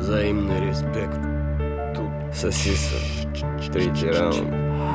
Взаимный респект. Тут сосиса. Третий раунд.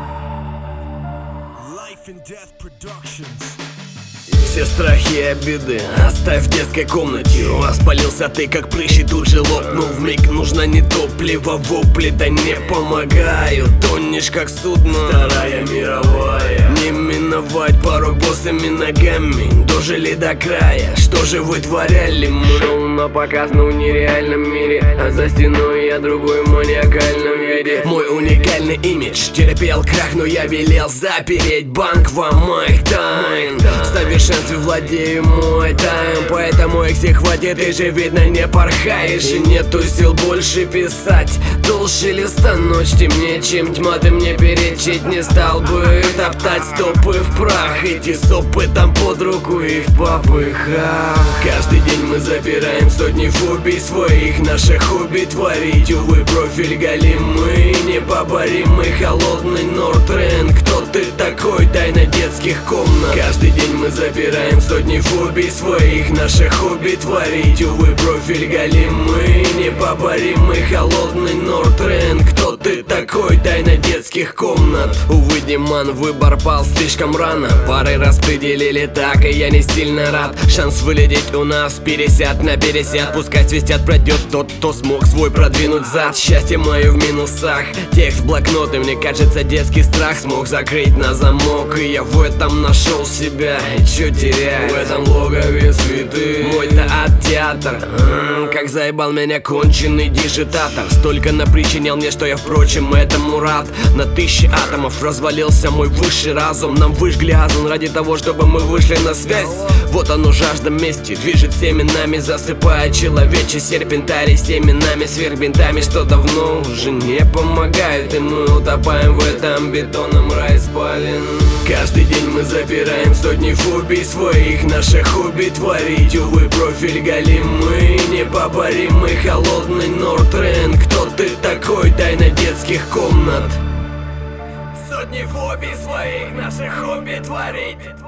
Все страхи и обиды оставь в детской комнате. Воспалился ты, как прыщ, и тут же лопнул вмиг. Нужно не топливо, вопли, да не помогают. Тонешь, как судно, Вторая мировая. Не миновать порог босыми ногами. Дожили до края, что же вытворяли мы? На показ, но в нереальном мире, а за стеной я другой в маниакальном виде. Мой уникальный имидж терпел крах, но я велел запереть банк во моих тайн. В совершенстве владею мой тайм, поэтому их всех хватит, ты же видно не порхаешь. И нету сил больше писать, толще листа ночь темнее, чем тьма. Ты мне перечить не стал бы, топтать стопы в прах, идти с опытом под руку и в попыхах. Каждый день мы забираем сотни фобий своих, наше хобби творить. Увы, профиль голимый, непоборимый, холодный Нордренд. Кто ты такой? Тайна детских комнат. Каждый день мы забираем сотни фобий своих, наше хобби творить. Увы, профиль голимый, непоборимый, холодный Нордренд. Кто ты такой? Тайна детских комнат. Увы, Диман, выбор пал слишком рано. Пары распределили так, и я не сильно рад. Шанс вылететь у нас 50 на 50. Пускай свистят, пройдет тот, кто смог свой продвинуть зад. Счастье мое в минусах, текст блокноты. Мне кажется, детский страх смог закрыть на замок. И я в этом нашел себя, и чё терять? В этом логове цветы. Мой-то театр, как заебал меня конченый дижитатор. Столько напричинял мне, что я, впрочем, этому рад. На тысячи атомов развалился мой высший разум. Нам выжгли озон ради того, чтобы мы вышли на связь. Вот оно, жажда мести движет семенами, засыпая человечий серпентарий семенами, сверхбинтами, что давно уже не помогают. И мы утопаем в этом бетонном рай спален. Каждый день мы забираем сотни фобий своих, наше хобби творить. Увы, профиль голимый, непоборимый, холодный Нордренд. Кто ты такой? Тайна детских комнат. Сотни фобий своих, наше хобби творить.